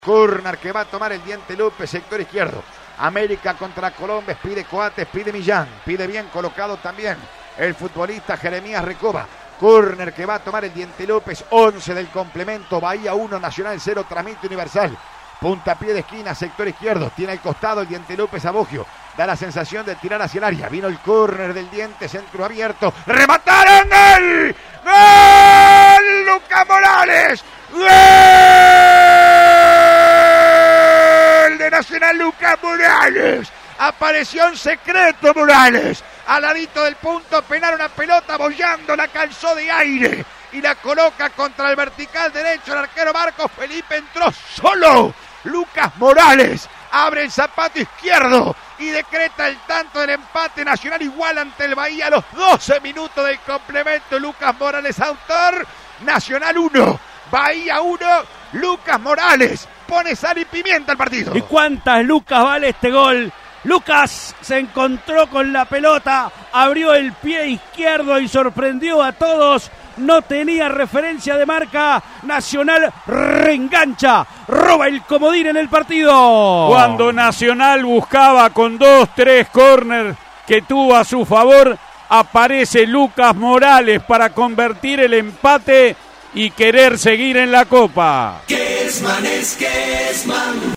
Corner que va a tomar el Diente Lupe, sector izquierdo. América contra Colombia, pide Coates, pide Millán, pide bien colocado también el futbolista Jeremías Recoba. Corner que va a tomar el Diente López, 11 del complemento, Bahía 1, Nacional 0, transmite Universal. Puntapié de esquina, sector izquierdo, tiene al costado el Diente López a Boggio. Da la sensación de tirar hacia el área. Vino el córner del Diente, centro abierto. ¡Remataron! ¡Gol! ¡Gol! ¡Lucas Morales! ¡Gol de Nacional, Lucas Morales! Apareció en secreto Morales. Al ladito del punto penal, una pelota bollando, la calzó de aire y la coloca contra el vertical derecho. El arquero Marcos Felipe entró solo. Lucas Morales abre el zapato izquierdo y decreta el tanto del empate. Nacional igual ante el Bahía a los 12 minutos del complemento. Lucas Morales, autor. Nacional 1, Bahía 1. Lucas Morales pone sal y pimienta al partido. ¿Y cuántas lucas vale este gol? Lucas se encontró con la pelota, abrió el pie izquierdo y sorprendió a todos. No tenía referencia de marca. Nacional reengancha, roba el comodín en el partido. Cuando Nacional buscaba con 2-3 córner que tuvo a su favor, aparece Lucas Morales para convertir el empate y querer seguir en la Copa. Kessman es Kessman.